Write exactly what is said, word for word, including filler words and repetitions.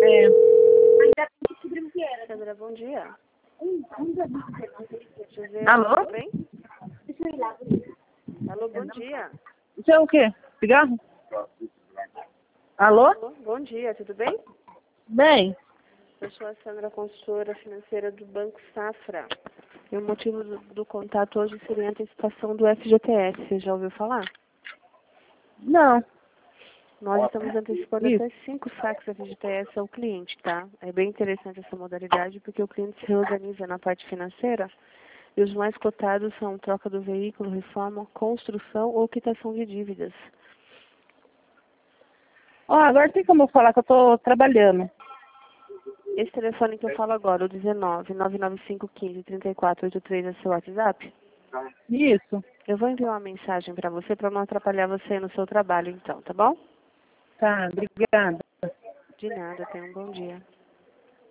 É. Sandra, bom dia. José, Alô? tudo bem? Alô, bom dia. Isso é o quê? Cigarro? Alô? Alô, bom dia, tudo bem? Bem, Eu sou a Sandra, consultora financeira do Banco Safra. E o motivo do, do contato hoje seria a antecipação do F G T S. Você já ouviu falar? não. Nós estamos antecipando Isso. até cinco saques F G T S ao cliente, tá? É bem interessante essa modalidade porque o cliente se reorganiza na parte financeira e os mais cotados são troca do veículo, reforma, construção ou quitação de dívidas. Ó, agora tem como eu falar que eu tô trabalhando. Esse telefone que eu falo agora, o dezenove, nove nove cinco um cinco, três quatro oito três, é seu WhatsApp? Isso. Eu vou enviar uma mensagem para você para não atrapalhar você no seu trabalho então, tá bom? Tá, obrigada. De nada, tenha um bom dia.